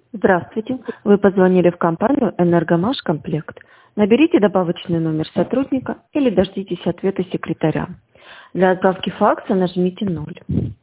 Здравствуйте. Вы позвонили в компанию «Энергомаш Комплект». Наберите добавочный номер сотрудника или дождитесь ответа секретаря. Для отправки факса нажмите 0.